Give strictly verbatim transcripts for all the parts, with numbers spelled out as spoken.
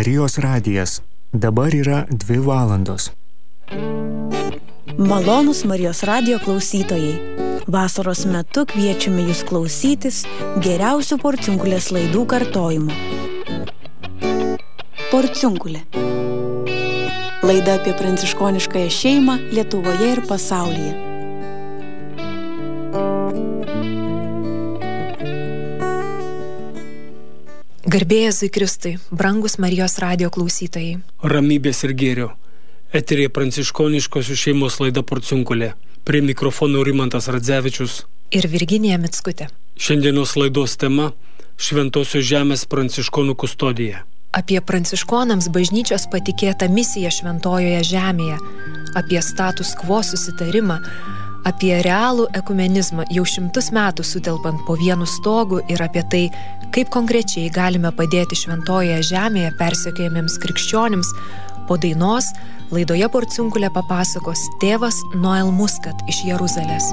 Marijos radijas. Dabar yra dvi valandos. Malonūs Marijos radijo klausytojai. Vasaros metu kviečiame jūs klausytis geriausių Porciunkulės laidų kartojimų. Porciunkulė. Laida apie pranciškoniškąją šeimą Lietuvoje ir pasaulyje. Garbė Jėzui Kristui, brangus Marijos radijo klausytojai. Ramybės ir gėrio. Eterėje pranciškoniškosios šeimos laida Porciunkulė. Prie mikrofono Rimantas Radzevičius ir Virginija Mickutė. Šiandienos laidos tema – Šventosios žemės pranciškonų kustodija. Apie pranciškonams bažnyčios patikėtą misiją šventojoje žemėje, apie status quo susitarimą, apie realų ekumenizmą jau šimtus metų sutelpant po vienu stogu ir apie tai, kaip konkrečiai galime padėti šventojoje žemėje persekiojamiems krikščionims. Po dainos laidoje Porciunkulė papasakos tėvas Noel Muscat iš Jeruzalės.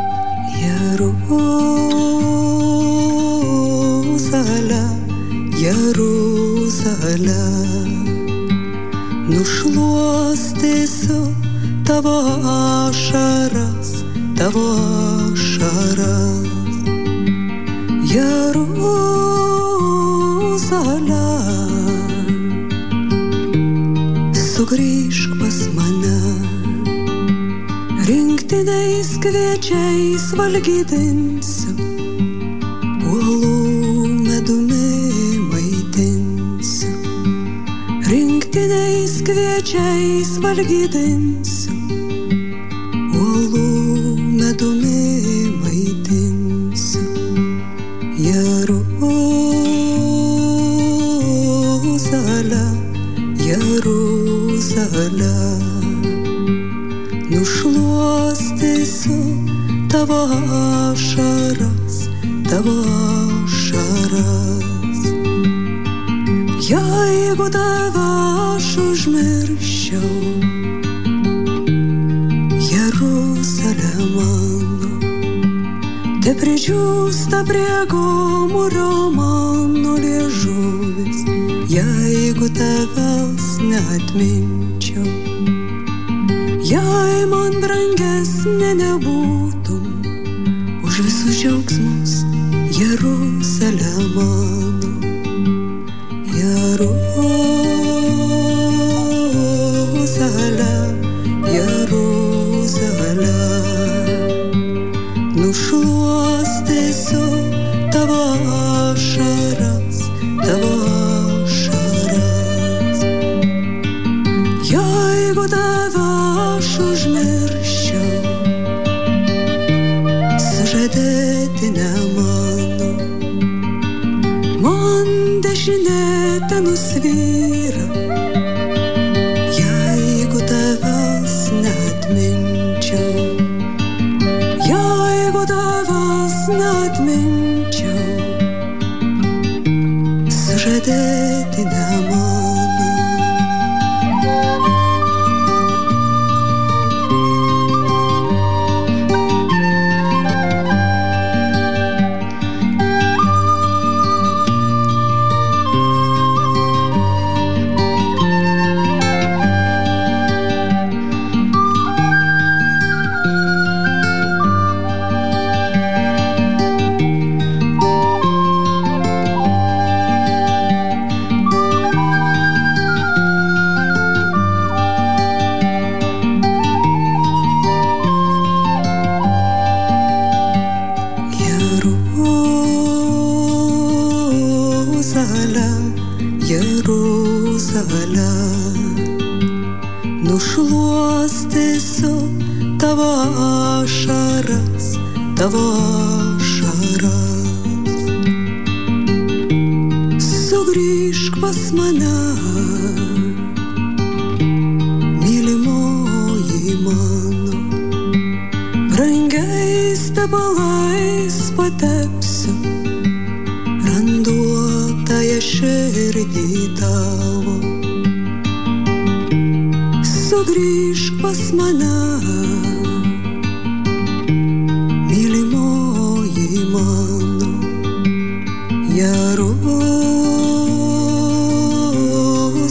Jeruzalė, Jeruzalė, nušluostysiu tavo ašaras, tavo ašaras. Jeruzalė, sugrįžk pas mane, rinktiniais kviečiais valgydinsiu, uolų medumi maitinsiu, rinktiniais kviečiais valgydinsiu, uolų medumi maitinsiu. Jeruzalė, Jeruzalė, nušluostysiu tavo ašaras, tavo ašaras. Jeigu tave aš užmirščiau, Jeruzalė mano, te pridžiūsta prie gomurio mano liežuvis, jeigu tavęs neatminčiau. Jei man brangesnė nebūtum už visus džiaugsmus, Jeruzalė mano. Jeruzalė, Jeruzalė, nušluostysiu tavo ašaras, tavo ašaras. Jeigu tave aš užmirščiau, sužadėtinė mano, man dešinė ten nusvyra. Jeigu tavęs neatminčiau, jeigu tavęs neatminčiau, sužadėtinė mano. Jeruzalė, nušluostysiu tavo ašaras, tavo ašaras. Sugrįžk pas mane, mylimoji mano, brangiais tepalais patepsiu randuotąją širdį tavo. Sugrįžk pas mane, mylimoji mano, Jeruzalė.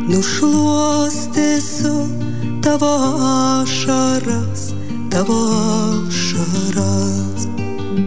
nušluostysiu tavo ašaras, tavo ašaras.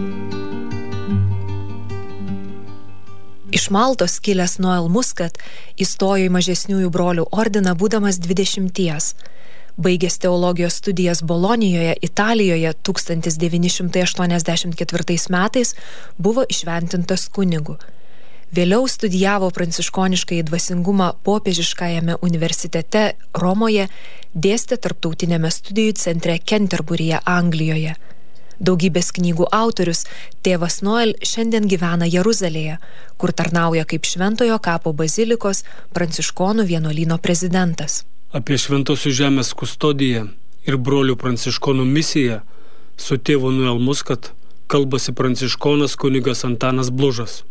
Iš Maltos kilęs Noel Muscat įstojo į mažesniųjų brolių ordiną būdamas dvidešimties. Baigęs teologijos studijas Bolonijoje, Italijoje tūkstantis devyni šimtai aštuoniasdešimt ketvirtais metais buvo įšventintas kunigu. Vėliau studijavo pranciškoniškąjį dvasingumą popiežiškajame universitete Romoje, dėstė tarptautinėme studijų centre Kenterburyje, Anglijoje. Daugybės knygų autorius, tėvas Noel šiandien gyvena Jeruzalėje, kur tarnauja kaip Šventojo kapo bazilikos pranciškonų vienuolyno prezidentas. Apie Šventosios žemės kustodiją ir brolių pranciškonų misiją su tėvu Noel Muscat kalbasi pranciškonas kunigas Antanas Blužas.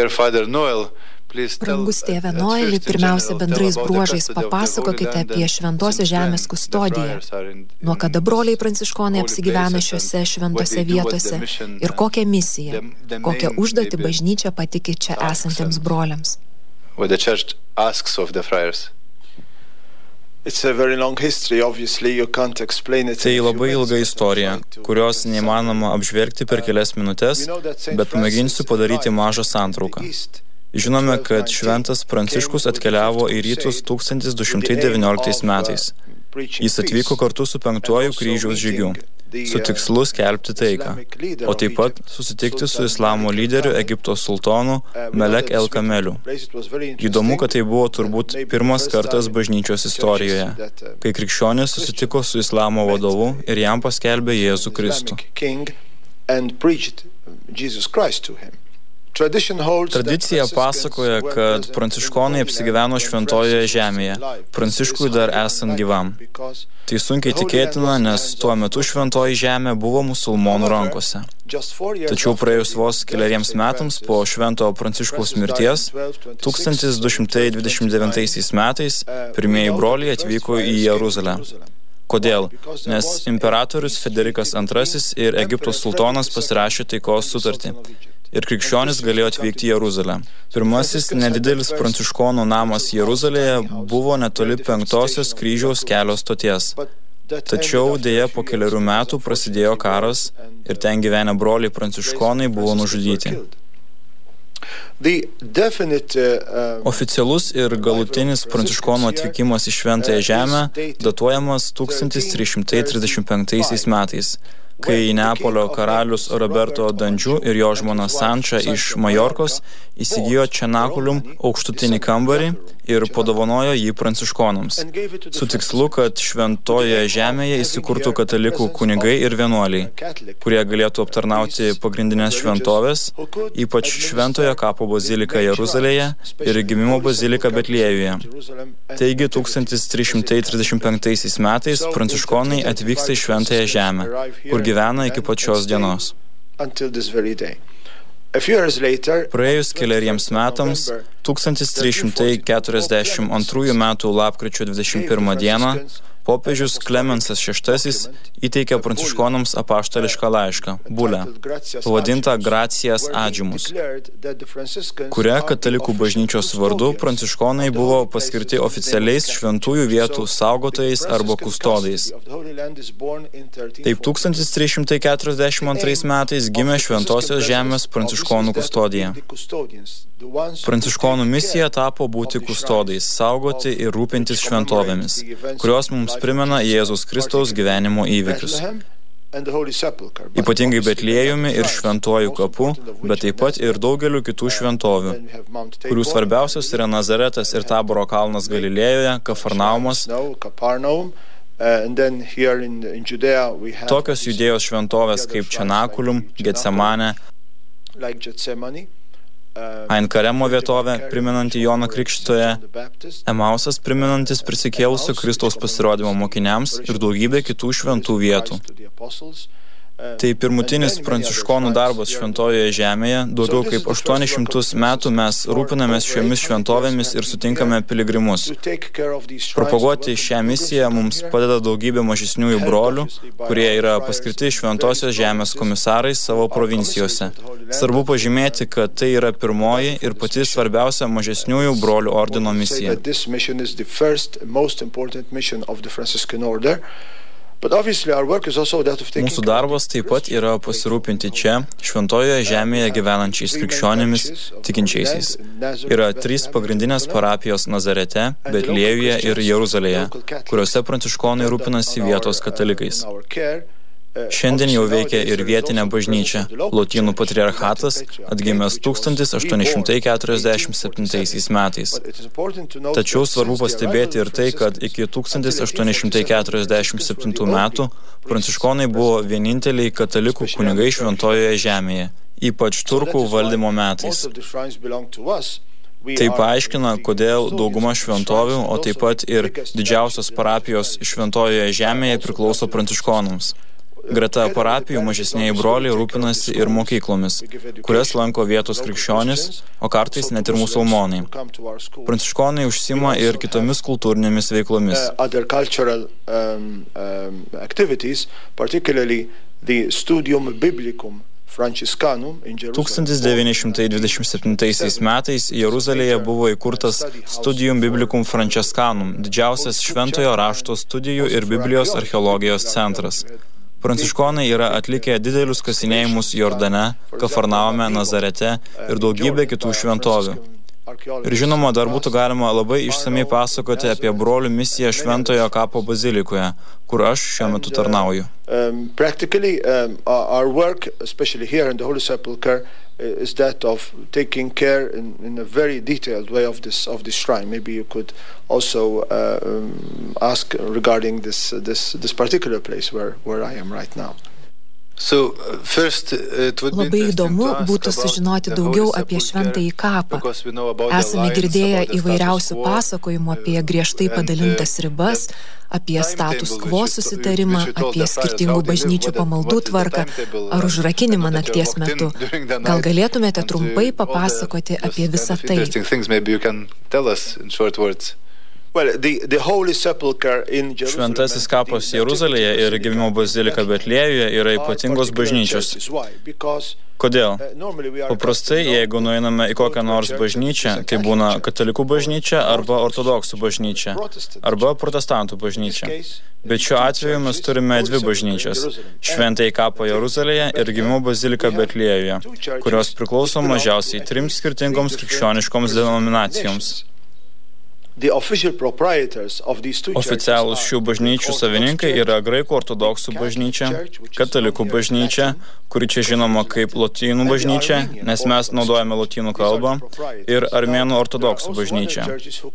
Brangus tėve Noeli, pirmiausia bendrais bruožais papasakokite apie Šventosios žemės kustodiją. Nuo kada broliai pranciškonai apsigyvena šiuose šventose vietose ir kokią misiją, kokią užduotį bažnyčia patiki čia esantiems broliams. Tai labai ilga istorija, kurios neįmanoma apžvelgti per kelias minutes, bet pamėginsiu padaryti mažą santrauką. Žinome, kad šventas Pranciškus atkeliavo į rytus tūkstantis du šimtai devynioliktais metais. Jis atvyko kartu su penktuoju kryžiaus žygiu, su tikslu skelbti taiką, o taip pat susitikti su islamo lyderiu Egipto sultonu Melek El Kameliu. Įdomu, kad tai buvo turbūt pirmas kartas bažnyčios istorijoje, kai krikščionys susitiko su islamo vadovu ir jam paskelbė Jėzų Kristų. Tradicija pasakoja, kad pranciškonai apsigyveno šventojoje žemėje, Pranciškui dar esant gyvam. Tai sunkiai tikėtina, nes tuo metu šventoji žemė buvo musulmonų rankose. Tačiau praėjus vos keleriems metams po švento Pranciškaus mirties, tūkstantis du šimtai dvidešimt devintaisiais metais, pirmieji broliai atvyko į Jeruzalę. Kodėl? Nes imperatorius Federikas antrasis ir Egipto sultonas pasirašė taikos sutartį. Ir krikščionis galėjo atvykti į Jeruzalę. Pirmasis nedidelis pranciškonų namas Jeruzalėje buvo netoli penktosios kryžiaus kelio stoties. Tačiau dėja po keliarių metų prasidėjo karas ir ten gyvenę broliai pranciškonai buvo nužudyti. Oficialus ir galutinis pranciškonų atvykimas į Šventąją žemę datuojamas tūkstantis trys šimtai trisdešimt penktaisiais metais, kai Neapolio karalius Roberto Dandžiu ir jo žmona Sanča iš Majorkos įsigijo Čenakulium aukštutinį kambarį ir padovanojo jį pranciškonams, su tikslu, kad šventoje žemėje įsikurtų katalikų kunigai ir vienuoliai, kurie galėtų aptarnauti pagrindinės šventovės, ypač Šventojo kapo baziliką Jeruzalėje ir gimimo baziliką Betliejuje. Taigi tūkstantis trys šimtai trisdešimt penktaisiais metais pranciškonai atvyksta į Šventąją žemę, kur gyvena iki pačios dienos. Praėjus keleriems metams, tūkstantis trys šimtai keturiasdešimt antrųjų metų lapkričio dvidešimt pirmą dieną, popiežius Klemensas šeštasis įteikė pranciškonams apaštališką laišką, bulę, pavadintą Gracijas Agimus, kuria katalikų bažnyčios vardu pranciškonai buvo paskirti oficialiais šventųjų vietų saugotojais arba kustodais. Taip tūkstantis trys šimtai keturiasdešimt antrais metais gimė Šventosios žemės pranciškonų kustodija. Pranciškonų misija tapo būti kustodais, saugoti ir rūpintis šventovėmis, kurios mums primena Jėzaus Kristaus gyvenimo įvykius. Ypatingai Betliejumi ir Šventuoju kapu, bet taip pat ir daugeliu kitų šventovių, kurių svarbiausios yra Nazaretas ir Taboro kalnas Galilėjoje, Kafarnaumas. Tokios Judėjos šventovės kaip Čenakulium, Getsemanė, Ain Karemo vietovė, primenanti Joną Krikštytoją, Emausas, primenantis prisikėlusio Kristaus pasirodymo mokiniams ir daugybė kitų šventų vietų. Tai pirmutinis pranciškonų darbas šventojoje žemėje. Daugiau kaip aštuonis šimtus metų mes rūpinamės šiomis šventovėmis ir sutinkame piligrimus. Propaguoti šią misiją mums padeda daugybė mažesniųjų brolių, kurie yra paskirti šventosios žemės komisarais savo provincijose. Svarbu pažymėti, kad tai yra pirmoji ir pati svarbiausia mažesniųjų brolių ordino misija. Mūsų darbas taip pat yra pasirūpinti čia, šventojoje žemėje gyvenančiais krikščionimis, tikinčiaisiais. Yra trys pagrindinės parapijos Nazarete, Betliejuje ir Jeruzalėje, kuriuose pranciškonai rūpinasi vietos katalikais. Šiandien jau veikia ir vietinė bažnyčia. Lotynų patriarchatas atgimęs tūkstantis aštuoni šimtai keturiasdešimt septintaisiais metais. Tačiau svarbu pastebėti ir tai, kad iki tūkstantis aštuoni šimtai keturiasdešimt septintų metų pranciškonai buvo vieninteliai katalikų kunigai šventojoje žemėje, ypač turkų valdymo metais. Tai paaiškina, kodėl dauguma šventovių, o taip pat ir didžiausios parapijos šventojoje žemėje priklauso pranciškonams. Greta parapijų mažesnieji broliai rūpinasi ir mokyklomis, kurias lanko vietos krikščionys, o kartais net ir musulmonai. Pranciškonai užsima ir kitomis kultūrinėmis veiklomis. tūkstantis devyni šimtai dvidešimt septintaisiais metais Jeruzalėje buvo įkurtas Studium Biblicum Francescanum, didžiausias šventojo rašto studijų ir Biblijos archeologijos centras. Pranciškonai yra atlikę didelius kasinėjimus Jordane, Kafarnaume, Nazarete ir daugybė kitų šventovių. Ir žinoma, dar būtų galima labai išsamiai pasakoti apie brolių misiją Šventojo kapo bazilikoje, kur aš šiuo metu tarnauju. Um, practically, um, our work, especially here in the Holy Sepulchre, is that of taking care in, in a very detailed way of this of this shrine. Maybe you could also uh, um, ask regarding this uh, this this particular place where where I am right now. So, first, Labai įdomu būtų sužinoti daugiau apie šventąjį kapą. Esame girdėję įvairiausių pasakojimų apie griežtai padalintas ribas, apie status quo susitarimą, apie skirtingų bažnyčių pamaldų tvarką ar užrakinimą nakties metu. Gal galėtumėte trumpai papasakoti apie visą tai? Šventasis kapas Jeruzalėje ir Gimimo bazilika Betliejuje yra ypatingos bažnyčios. Kodėl? Paprastai, jeigu nueiname į kokią nors bažnyčią, tai būna katalikų bažnyčia arba ortodoksų bažnyčia, arba protestantų bažnyčia. Bet šiuo atveju mes turime dvi bažnyčias – Šventąjį kapą Jeruzalėje ir Gimimo bazilika Betliejuje, kurios priklauso mažiausiai trims skirtingoms krikščioniškoms denominacijoms. Oficialūs šių bažnyčių savininkai yra graikų ortodoksų bažnyčia, katalikų bažnyčia, kuri čia žinoma kaip lotynų bažnyčia, nes mes naudojame lotynų kalbą, ir armėnų ortodoksų bažnyčia.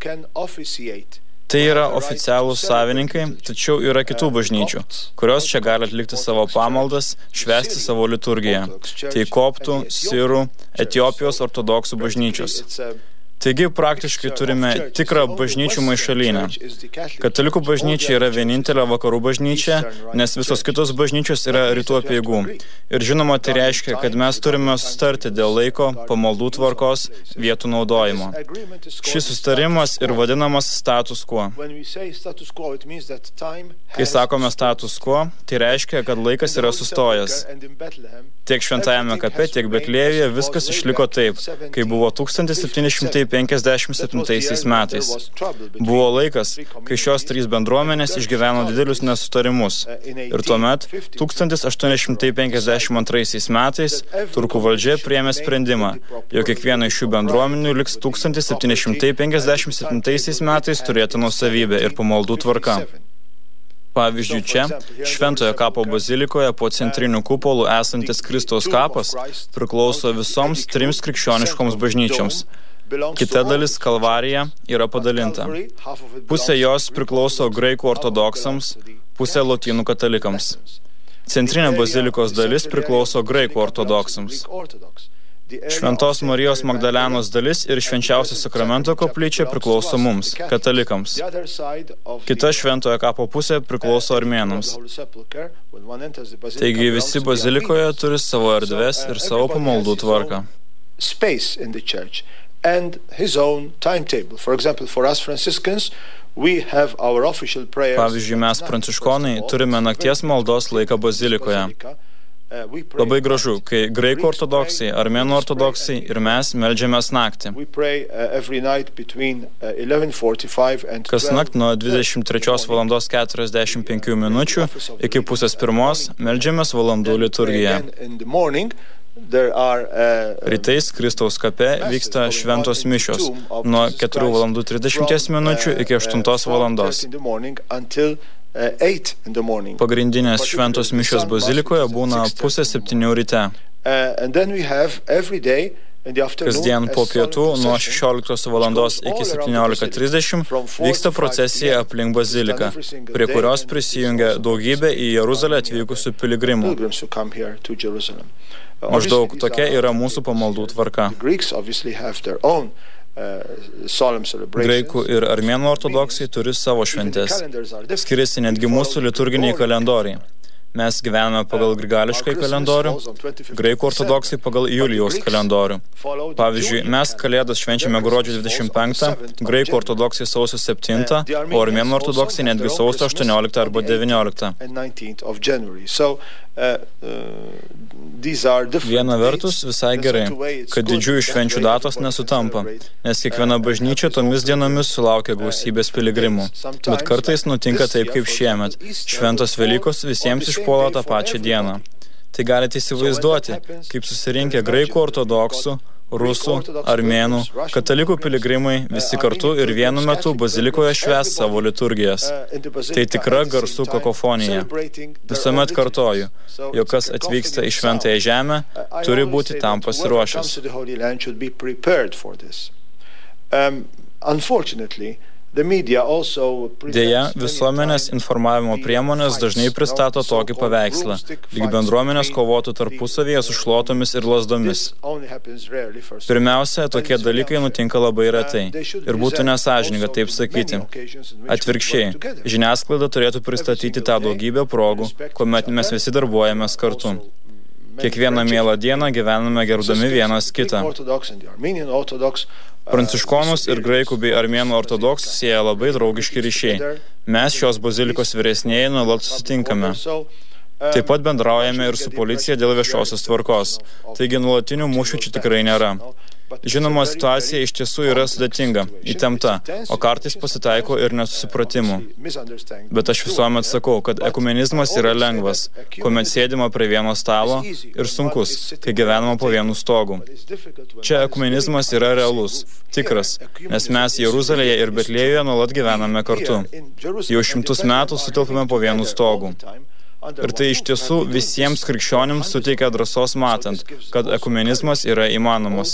Tai yra oficialūs savininkai, tačiau yra kitų bažnyčių, kurios čia gali atlikti savo pamaldas, švęsti savo liturgiją. Tai koptų, sirų, Etiopijos ortodoksų bažnyčios. Taigi praktiškai turime tikrą bažnyčių maišalynę. Katalikų bažnyčia yra vienintelė vakarų bažnyčia, nes visos kitos bažnyčios yra rytų apeigų. Ir žinoma, tai reiškia, kad mes turime sustarti dėl laiko, pamaldų tvarkos, vietų naudojimo. Šis sustarimas ir vadinamas status quo. Kai sakome status quo, tai reiškia, kad laikas yra sustojęs. Tiek Šventajame kape, tiek Betliejuje viskas išliko taip, kai buvo tūkstantis septyni šimtai penkiasdešimt septintaisiais metais. Buvo laikas, kai šios trys bendruomenės išgyveno didelius nesutarimus. Ir tuomet, tūkstantis aštuoni šimtai penkiasdešimt antraisiais metais, turkų valdžia priėmė sprendimą, jog kiekviena iš šių bendruomenių liks tūkstantis septyni šimtai penkiasdešimt septintaisiais metais turėti nuosavybę ir pamaldų tvarka. Pavyzdžiui, čia, Šventojo kapo bazilikoje po centriniu kupolu esantis Kristaus kapas priklauso visoms trims krikščioniškoms bažnyčioms. Kita dalis Kalvarija yra padalinta. Pusė jos priklauso graikų ortodoksams, pusė lotynų katalikams. Centrinė bazilikos dalis priklauso graikų ortodoksams. Šventos Marijos Magdalenos dalis ir Švenčiausio sakramento koplyčia priklauso mums, katalikams. Kita šventojo kapo pusė priklauso armėnams. Taigi visi bazilikoje turi savo erdves ir savo pamaldų tvarką. Pavyzdžiui, mes pranciškonai turime nakties maldos laiką bazilikoje. Labai gražu, kai graikų ortodoksai, armėnų ortodoksai ir mes meldžiamės naktį. Kasnakt nuo dvidešimt trečios valandos keturiasdešimt penkių minučių iki pusės pirmos meldžiamės valandų liturgiją. Rytais Kristaus kape vyksta šventos mišios nuo keturių valandų trisdešimt minučių iki aštuntos valandos. Pagrindinės šventos mišios bazilikoje būna pusę septynių ryte. Kasdien po pietų nuo šešioliktos valandos iki septyniolika trisdešimt vyksta procesija aplink baziliką, prie kurios prisijungia daugybė į Jeruzalę atvykusių piligrimų. Maždaug tokia yra mūsų pamaldų tvarka. Graikų ir armėnų ortodoksai turi savo šventes. Skiriasi netgi mūsų liturginiai kalendoriai. Mes gyvename pagal grigališkai kalendorių, graikų ortodoksai pagal Julijaus kalendorių. Pavyzdžiui, mes Kalėdas švenčiame gruodžio dvidešimt penktą, graikų ortodoksai sausio septintą, o armėnų ortodoksai netgi sausio aštuonioliktą arba devynioliktą. Viena vertus visai gerai, kad didžiųjų švenčių datos nesutampa, nes kiekviena bažnyčia tomis dienomis sulaukia gausybės piligrimų. Bet kartais nutinka taip kaip šiemet. Šventos Velykos visiems išpuola tą pačią dieną. Tai galite įsivaizduoti, kaip susirinkę graikų ortodoksų, rusų, armėnų, katalikų piligrimai visi kartu ir vienu metu bazilikoje švęs savo liturgijas. Tai tikra garsų kakofonija. Visuomet kartoju, jog kas atvyksta į šventąją žemę, turi būti tam pasiruošęs. Deja, visuomenės informavimo priemonės dažnai pristato tokį paveikslą, lyg bendruomenės kovotų tarpusavyje su šluotomis ir lazdomis. Pirmiausia, tokie dalykai nutinka labai retai ir būtų nesąžininga taip sakyti. Atvirkščiai, žiniasklaida turėtų pristatyti tą daugybę progų, kuomet mes visi darbuojamės kartu. Kiekvieną mielą dieną gyvename gerbdami vienas kitą. Pranciškonus ir graikų bei armėnų ortodoksus sieja labai draugiški ryšiai. Mes šios bazilikos vyresnieji nuolat susitinkame. Taip pat bendraujame ir su policija dėl viešosios tvarkos. Taigi nuolatinių mūšių čia tikrai nėra. Žinoma, situacija iš tiesų yra sudėtinga, įtempta, o kartais pasitaiko ir nesusipratimų. Bet aš visuomet sakau, kad ekumenizmas yra lengvas, kuomet sėdima prie vieno stalo, ir sunkus, kai gyvenama po vienu stogu. Čia ekumenizmas yra realus, tikras, nes mes Jeruzalėje ir Betlėjuje nuolat gyvename kartu. Jau šimtus metų sutilpame po vienu stogu. Ir tai iš tiesų visiems krikščionims suteikia drąsos matant, kad ekumenizmas yra įmanomas.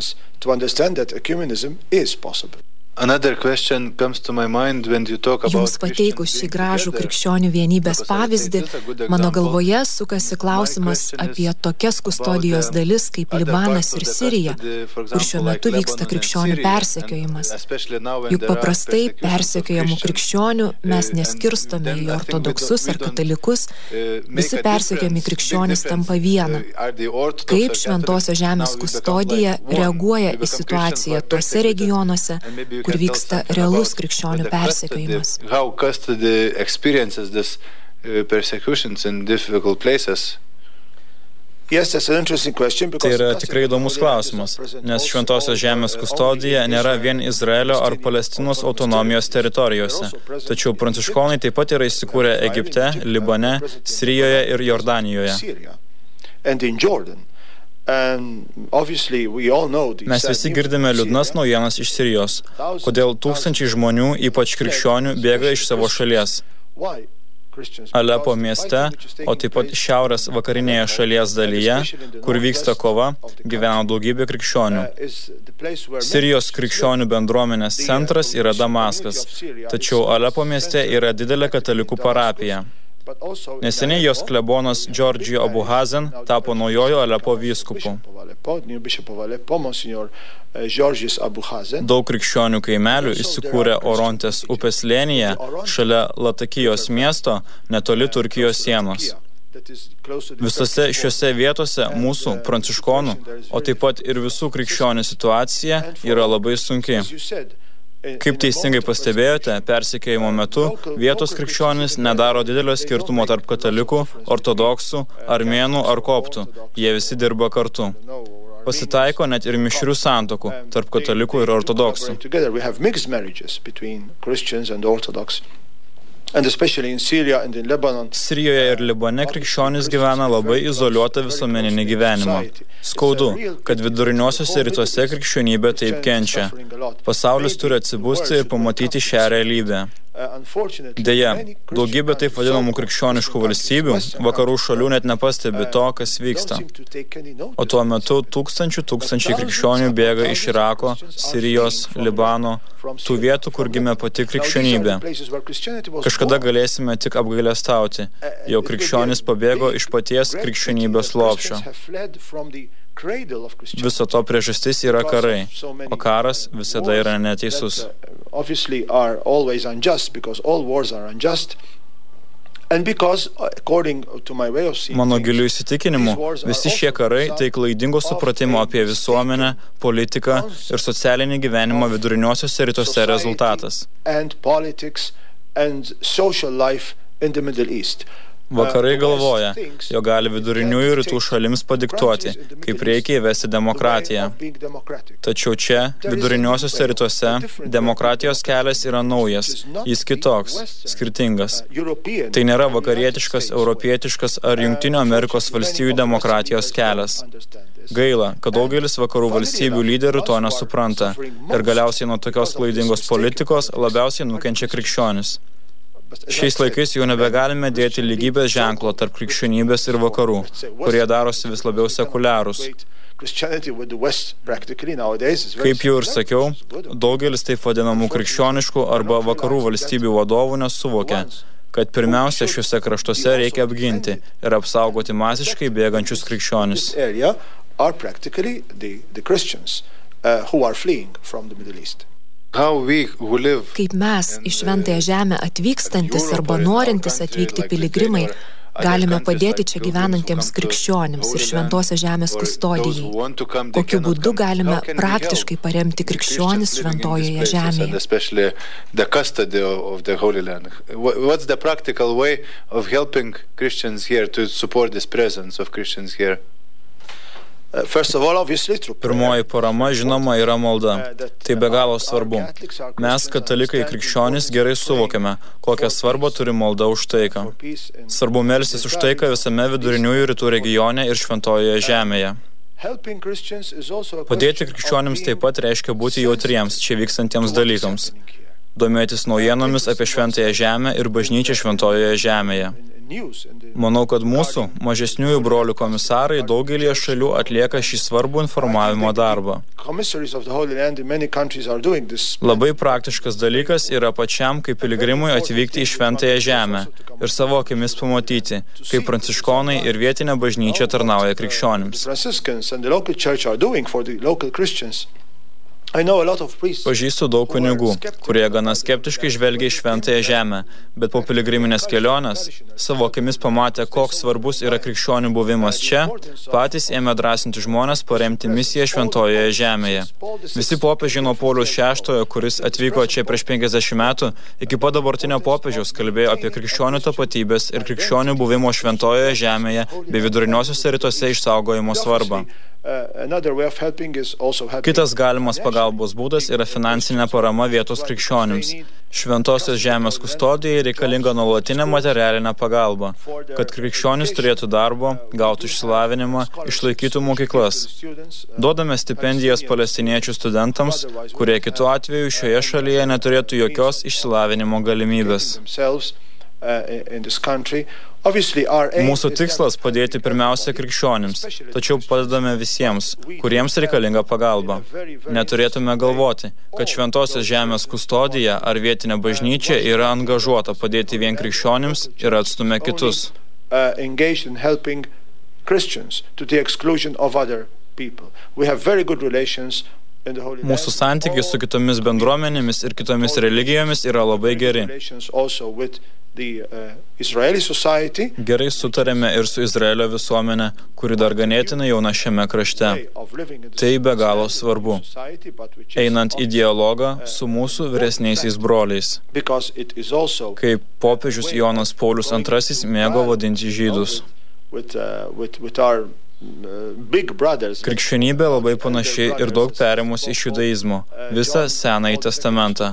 Jums pateikus šį gražų krikščionių vienybės pavyzdį, mano galvoje sukasi klausimas apie tokias kustodijos dalis kaip Libanas ir Sirija, kur šiuo metu vyksta krikščionių persekiojimas. Juk paprastai persekiojamų krikščionių mes neskirstome į ortodoksus ar katalikus, visi persekiojami krikščionys tampa viena. Kaip Šventosios žemės kustodija reaguoja į situaciją tuose regionuose, kur vyksta realus krikščionių persekiojimas. Tai yra tikrai įdomus klausimas, nes Šventosios žemės kustodija nėra vien Izraelio ar Palestinos autonomijos teritorijose, tačiau pranciškonai taip pat yra įsikūrę Egipte, Libane, Sirijoje ir Jordanijoje. Mes visi girdime liūdnas naujienas iš Sirijos, kodėl tūkstančiai žmonių, ypač krikščionių, bėga iš savo šalies. Alepo mieste, o taip pat šiaurės vakarinėje šalies dalyje, kur vyksta kova, gyvena daugybė krikščionių. Sirijos krikščionių bendruomenės centras yra Damaskas, tačiau Alepo mieste yra didelė katalikų parapija. Neseniai jos klebonas Giorgio Abuhazen tapo naujojo Alepo vyskupu. Daug krikščionių kaimelių įsikūrė Orontės upės slėnyje šalia Latakijos miesto netoli Turkijos sienos. Visose šiuose vietose mūsų pranciškonų, o taip pat ir visų krikščionių situacija yra labai sunki. Kaip teisingai pastebėjote, persekiojimo metu vietos krikščionys nedaro didelio skirtumo tarp katalikų, ortodoksų, armėnų ar koptų. Jie visi dirba kartu. Pasitaiko net ir mišrių santokų tarp katalikų ir ortodoksų. Sirijoje ir Libane krikščionys gyvena labai izoliuotą visuomeninį gyvenimą. Skaudu, kad viduriniuosiuose rytuose krikščionybė taip kenčia. Pasaulis turi atsibusti ir pamatyti šią realybę. Deja, daugybė taip vadinamų krikščioniškų valstybių, vakarų šalių net nepastebi to, kas vyksta. O tuo metu tūkstančių tūkstančiai krikščionių bėga iš Irako, Sirijos, Libano, tų vietų, kur gimė pati krikščionybė. Kažkada galėsime tik apgailestauti, jog krikščionys pabėgo iš paties krikščionybės lopšio. Viso to priežastis yra karai, o karas visada yra neteisus. Mano giliu įsitikinimu, visi šie karai tai klaidingo supratimo apie visuomenę, politiką ir socialinį gyvenimą viduriniuosiuose rytuose rezultatas. Vakarai galvoja, jog gali viduriniųjų rytų šalims padiktuoti, kaip reikia įvesti demokratiją. Tačiau čia, viduriniuosiuose rytuose, demokratijos kelias yra naujas, jis kitoks, skirtingas. Tai nėra vakarietiškas, europietiškas ar Jungtinių Amerikos valstijų demokratijos kelias. Gaila, kad daugelis vakarų valstybių lyderių to nesupranta ir galiausiai nuo tokios klaidingos politikos labiausiai nukenčia krikščionis. Šiais laikais jau nebegalime dėti lygybės ženklo tarp krikščionybės ir vakarų, kurie darosi vis labiau sekuliarūs. Kaip jau ir sakiau, daugelis taip vadinamų krikščioniškų arba vakarų valstybių vadovų nesuvokia, kad pirmiausia šiuose kraštuose reikia apginti ir apsaugoti masiškai bėgančius krikščionis. Kaip mes į Šventąją Žemę atvykstantis arba norintis atvykti piligrimai galime padėti čia gyvenantiems krikščionims ir Šventosios Žemės kustodijai. Kokiu būdu galime praktiškai paremti krikščionis Šventojoje Žemėje? What's the practical way of helping Christians here to support this presence of Christians here? Pirmoji parama, žinoma, yra malda. Tai be galo svarbu. Mes, katalikai krikščionys, gerai suvokiame, kokią svarbą turi malda už taiką. Svarbu melstis už taiką visame viduriniųjų rytų regione ir Šventojoje Žemėje. Padėti krikščionims taip pat reiškia būti jautriems čia vykstantiems dalykams. Domėtis naujienomis apie Šventąją Žemę ir bažnyčią Šventojoje Žemėje. Manau, kad mūsų mažesniųjų brolių komisarai daugelį šalių atlieka šį svarbų informavimo darbą. Labai praktiškas dalykas yra pačiam kaip piligrimui atvykti į Šventąją Žemę ir savo akimis pamatyti, kaip pranciškonai ir vietinė bažnyčia tarnauja krikščionims. Pažįstu daug kunigų, kurie gana skeptiškai žvelgia į Šventąją Žemę, bet po piligriminės kelionės, savo akimis pamatę, koks svarbus yra krikščionių buvimas čia, patys ėmė drąsinti žmones paremti misiją Šventojoje Žemėje. Visi popiežiai nuo Pauliaus šeštojo, kuris atvyko čia prieš penkiasdešimt metų, iki pat dabartinio popiežiaus kalbėjo apie krikščionių tapatybės ir krikščionių buvimo Šventojoje Žemėje bei viduriniuosiuose rytuose išsaugojimo svarbą. Kitas galimas pagalbos būdas yra finansinė parama vietos krikščionims. Šventosios Žemės kustodijai reikalinga nuolatinė materialinė pagalba, kad krikščionys turėtų darbo, gautų išsilavinimą, išlaikytų mokyklas. Duodame stipendijas palestiniečių studentams, kurie kitu atveju šioje šalyje neturėtų jokios išsilavinimo galimybės. Mūsų tikslas padėti pirmiausia krikščionims, tačiau padedame visiems, kuriems reikalinga pagalba. Neturėtume galvoti, kad Šventosios žemės kustodija ar vietinė bažnyčia yra angažuota padėti vien krikščionims ir atstumia kitus. Mūsų santykiai su kitomis bendruomenėmis ir kitomis religijomis yra labai geri. Gerai sutarėme ir su Izraelio visuomenė, kuri dar ganėtinai jauna šiame krašte. Tai be galo svarbu, einant į dialogą su mūsų vyresniaisiais broliais, kaip popiežius Jonas Paulius antrasis mėgo vadinti žydus. Krikščionybė labai panaši ir daug perėmus iš judaizmo, visą Senąjį testamentą.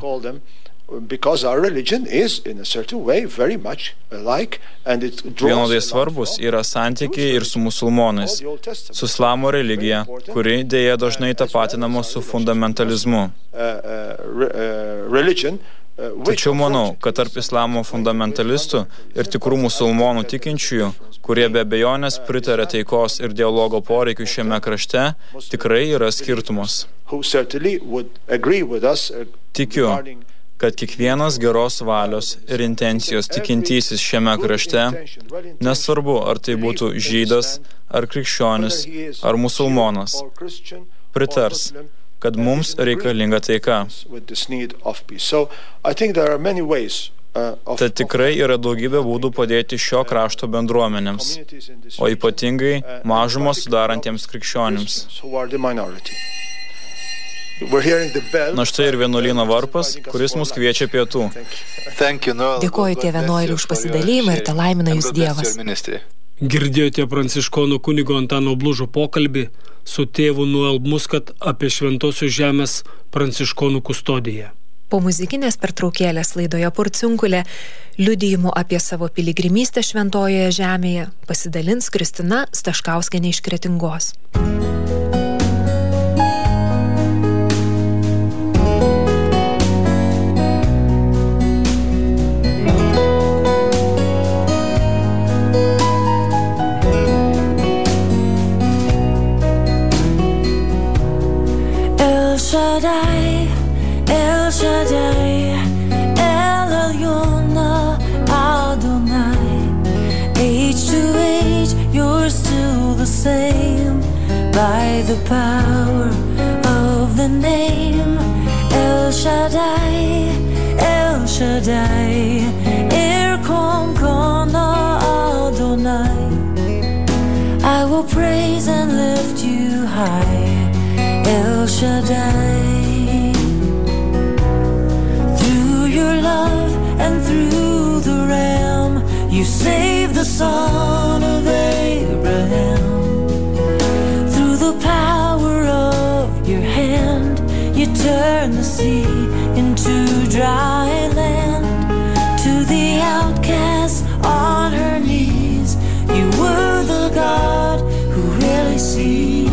Vienodai svarbus yra santykiai ir su musulmonais, su islamo religija, kuri dėja dažnai tapatinama su fundamentalizmu. Tačiau manau, kad tarp islamo fundamentalistų ir tikrų musulmonų tikinčiųjų, kurie be abejonės pritarė taikos ir dialogo poreikių šiame krašte, tikrai yra skirtumas. Tikiu, kad kiekvienas geros valios ir intencijos tikintysis šiame krašte, nesvarbu, ar tai būtų žydas, ar krikščionis, ar musulmonas, pritars, kad mums reikalinga taika. Tad tikrai yra daugybė būdų padėti šio krašto bendruomenėms, o ypatingai mažumą sudarantiems krikščionims. Na štai ir vienuolyno varpas, kuris mus kviečia pietų. Dėkoju tėve Noeliui už pasidalymą ir te laimina jūs Dievas. Girdėjote pranciškonų kunigo Antano Blužo pokalbį su tėvu Noel Muscat apie Šventosios žemės pranciškonų kustodiją. Po muzikinės pertraukėlės laidoje Porciunkulė liudijimų apie savo piligrimystę Šventojoje žemėje pasidalins Kristina Staškauskienė iš Kretingos. Shaddai, El Shaddai, El Elyon Adonai. Age to age, you're still the same. By the power of the name El Shaddai, El Shaddai, Erkom Kana Adonai. I will praise and lift you high, El Shaddai. Through your love and through the Ram, you saved the son of Abraham. Through the power of your hand, you turned the sea into dry land. To the outcast on her knees, you were the God who really sees.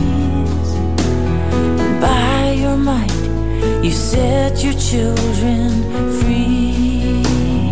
By your might, you set your children free.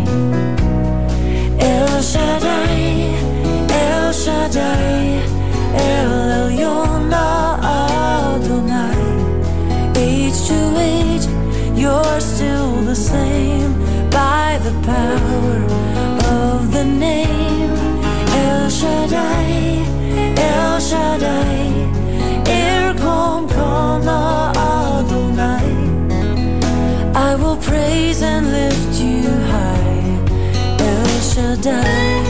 El Shaddai, El Shaddai, El Elyon Adonai. Age to age, you're still the same. By the power of the name El Shaddai, El Shaddai, Erkom Kana Adonai. I will praise and lift you high, El Shaddai.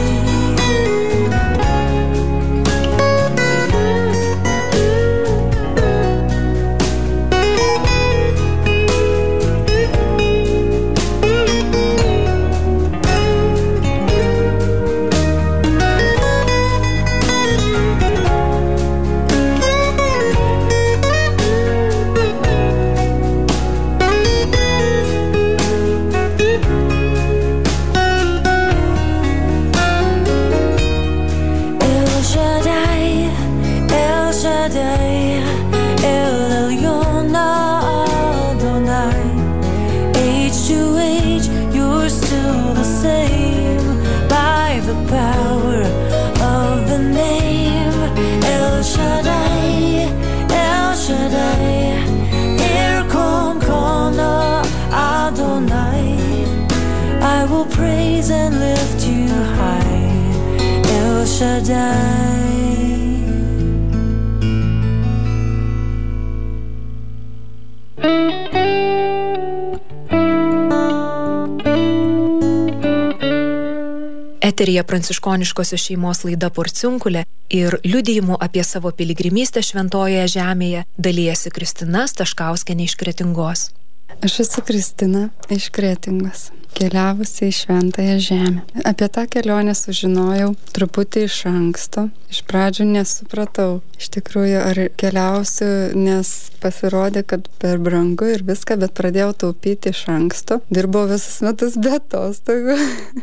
I will praise and lift you high, El Shaddai. Eteryje pranciškoniškosios šeimos laida Porciunkulė ir liudijimų apie savo piligrimystę šventojoje žemėje dalijasi Kristina Staškauskienė iš Kretingos. Aš esu Kristina iš Kretingos, keliavusi į šventąją žemę. Apie tą kelionę sužinojau truputį iš anksto. Iš pradžių nesupratau, iš tikrųjų, ar keliausiu, nes pasirodė, kad per brangu ir viską, bet pradėjau taupyti iš anksto. Dirbau visus metus be atostogų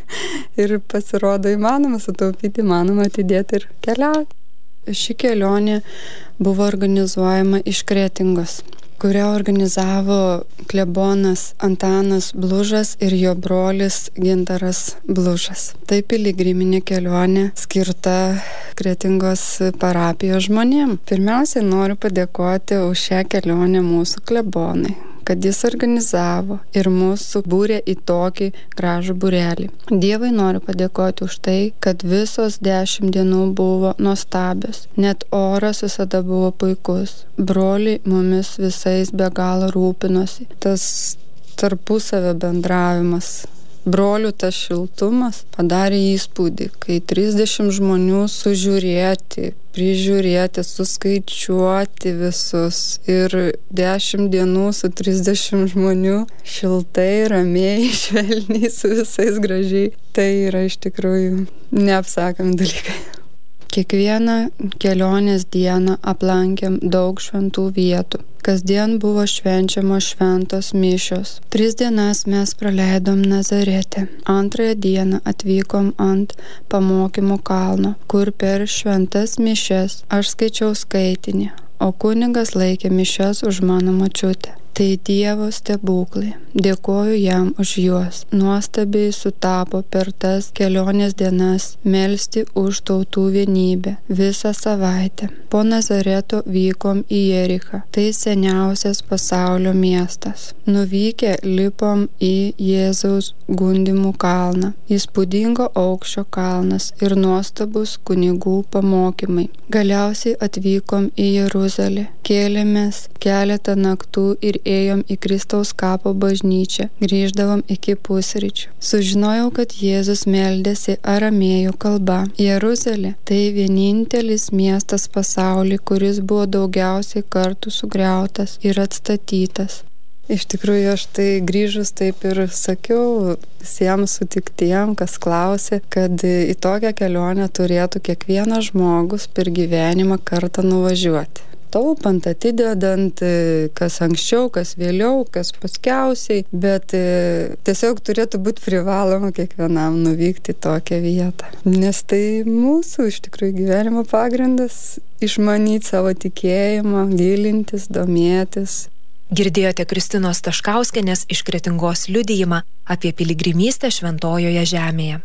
ir pasirodo įmanoma sutaupyti, įmanoma atidėti ir keliauti. Ši kelionė buvo organizuojama iš Kretingos, kurią organizavo klebonas Antanas Blužas ir jo brolis Gintaras Blužas. Tai piligriminė kelionė skirta Kretingos parapijos žmonėm. Pirmiausiai noriu padėkoti už šią kelionę mūsų klebonai, kad jis organizavo ir mūsų būrė į tokį gražų būrelį. Dievui noriu padėkoti už tai, kad visos dešimt dienų buvo nuostabios. Net oras visada buvo puikus. Broliai mumis visais be galo rūpinosi. Tas tarpusavio bendravimas, brolių tas šiltumas padarė įspūdį, kai trisdešimt žmonių sužiūrėti, prižiūrėti, suskaičiuoti visus ir dešimt dienų su trisdešimt žmonių šiltai, ramiai, švelniai, su visais gražiai. Tai yra iš tikrųjų neapsakomi dalykai. Kiekvieną kelionės dieną aplankėm daug šventų vietų. Kasdien buvo švenčiamos šventos mišios. Tris dienas mes praleidom Nazarete. Antrąją dieną atvykom ant pamokymo kalno, kur per šventas mišias aš skaičiau skaitinį, o kunigas laikė mišias už mano močiutę. Tai Dievo stebuklai. Dėkoju jam už juos. Nuostabiai sutapo per tas kelionės dienas melsti už tautų vienybę visą savaitę. Po Nazareto vykom į Jerichą. Tai seniausias pasaulio miestas. Nuvykę lipom į Jėzaus gundymų kalną. Įspūdingo aukščio kalnas ir nuostabus kunigų pamokymai. Galiausiai atvykom į Jeruzalę. Kėlėmės keletą naktų ir ėjom į Kristaus kapo bažnyčią, grįždavom iki pusryčių. Sužinojau, kad Jėzus meldėsi aramėjų kalba. Jeruzalė tai vienintelis miestas pasaulyje, kuris buvo daugiausiai kartų sugriautas ir atstatytas. Iš tikrųjų, aš tai grįžus taip ir sakiau visiems sutiktiem, kas klausė, kad į tokią kelionę turėtų kiekvienas žmogus per gyvenimą kartą nuvažiuoti. Taupant, atidedant, kas anksčiau, kas vėliau, kas paskiausiai, bet tiesiog turėtų būti privaloma kiekvienam nuvykti į tokią vietą. Nes tai mūsų iš tikrųjų gyvenimo pagrindas - išmanyti savo tikėjimą, gilintis, domėtis. Girdėjote Kristinos Staškauskienės iš Kretingos liudijimą apie piligrimystę šventojoje žemėje.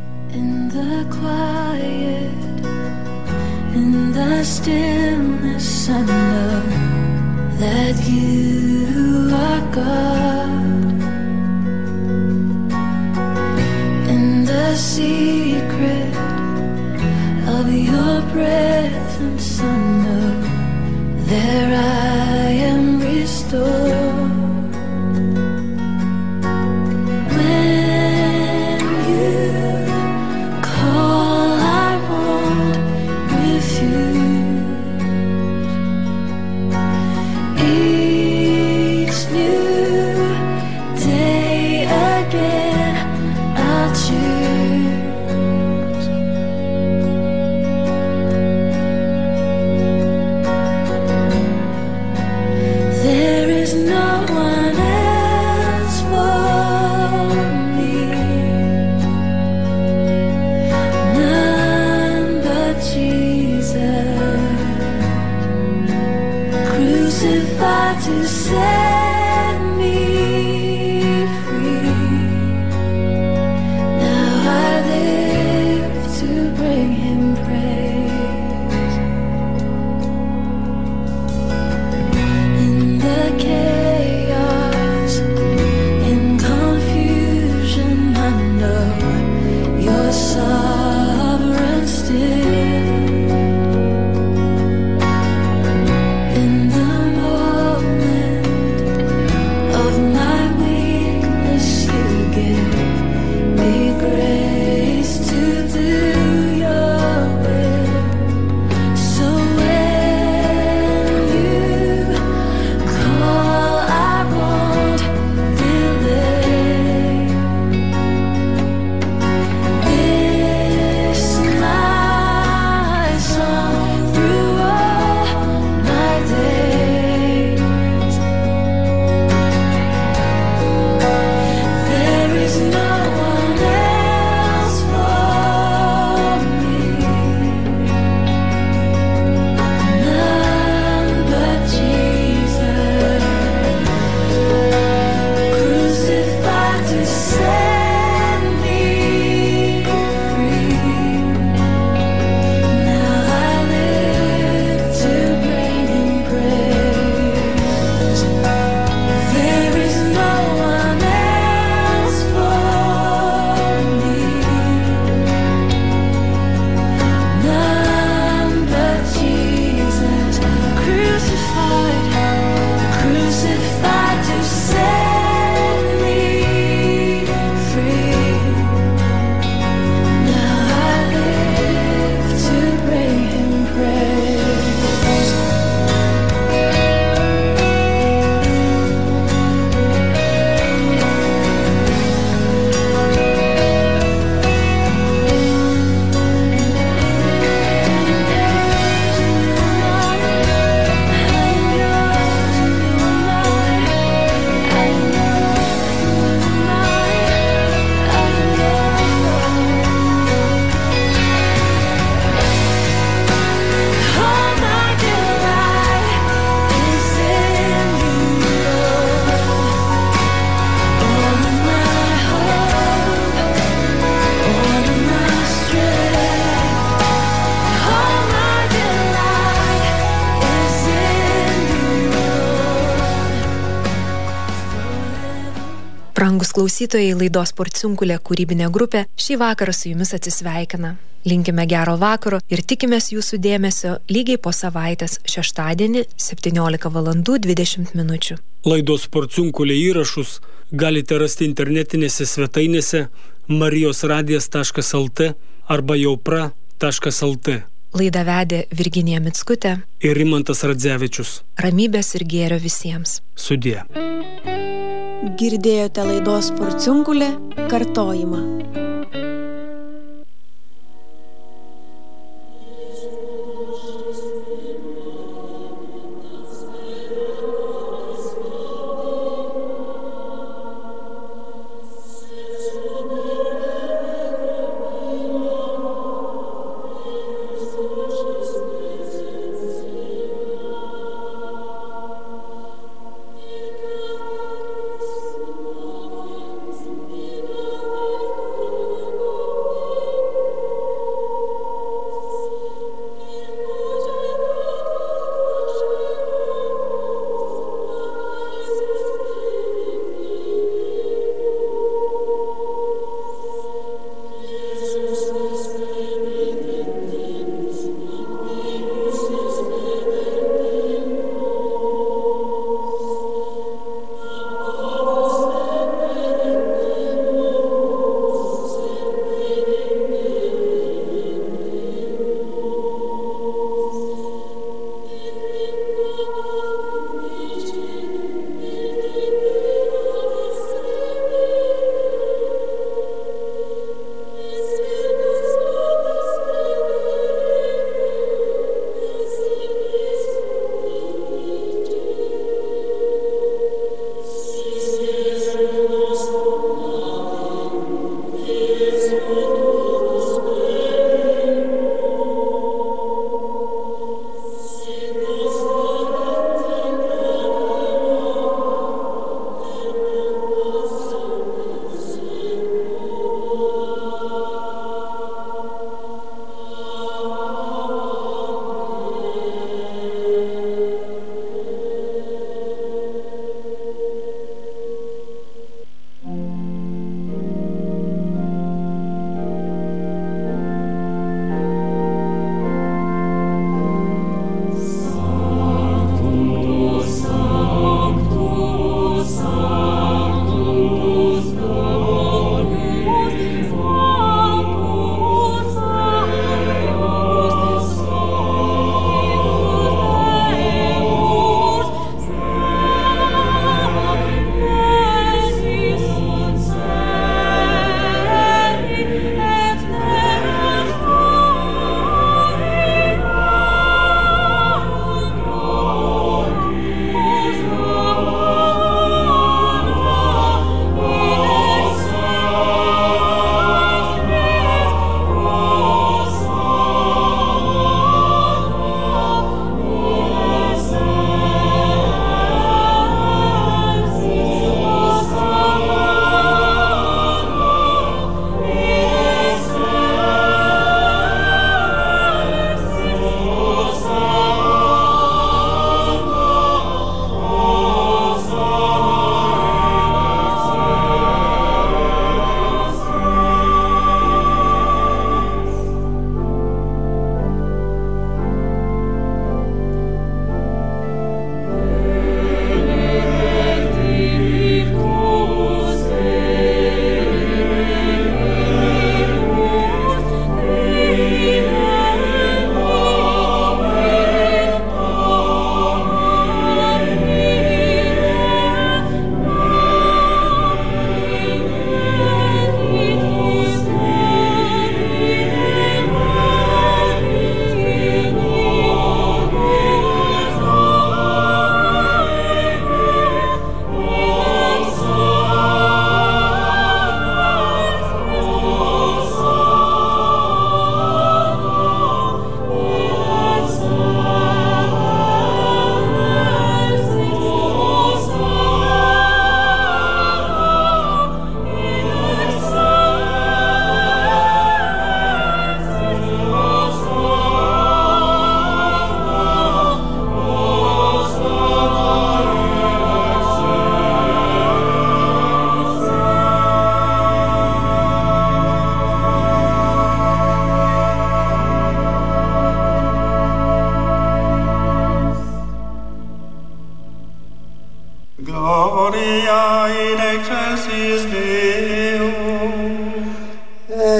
In the quiet, in the stillness I know that you are God. In the secret of your presence I know there I am restored. When you call I won't refuse. Each new day again I'll choose. Brangūs klausytojai, laidos Porciunkulė kūrybinė grupė šį vakarą su jumis atsisveikina. Linkime gero vakaro ir tikimės jūsų dėmesio lygiai po savaitės šeštadienį septyniolika valandų dvidešimt minučių. Laidos Porciunkulė įrašus galite rasti internetinėse svetainėse marijosradijas taškas lt arba jaupra taškas lt. Laidą vedė Virginija Mickutė ir Rimantas Radzevičius. Ramybės ir gėrio visiems. Sudie. Girdėjote laidos Porciunkulė kartojimą.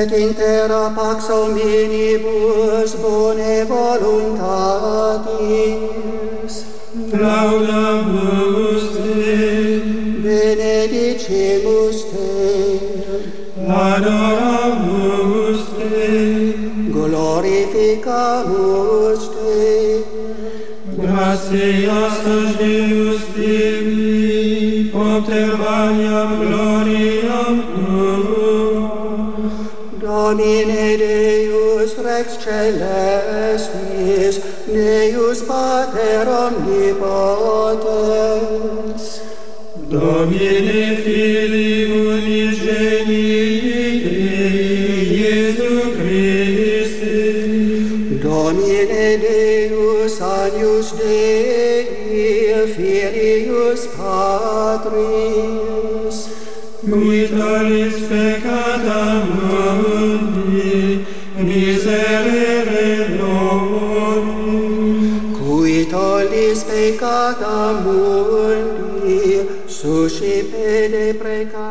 et in terra pax hominibus bone voluntatis. Laudamus Te, benedicimus Te, adoramus Te, glorificamus Te. Gratias Deus Tibi, obtervaniam gloriam Tuam. Domine Deus Rex Celestis, Deus Pater Omnipotens. Domine Filii unigenii Iesu Christi. Domine Deus Agnus Dei, Filius Patris. Qui tollis peccata mundi, miserere nobis. Qui tollis peccata mundi, suscipe de preccatis.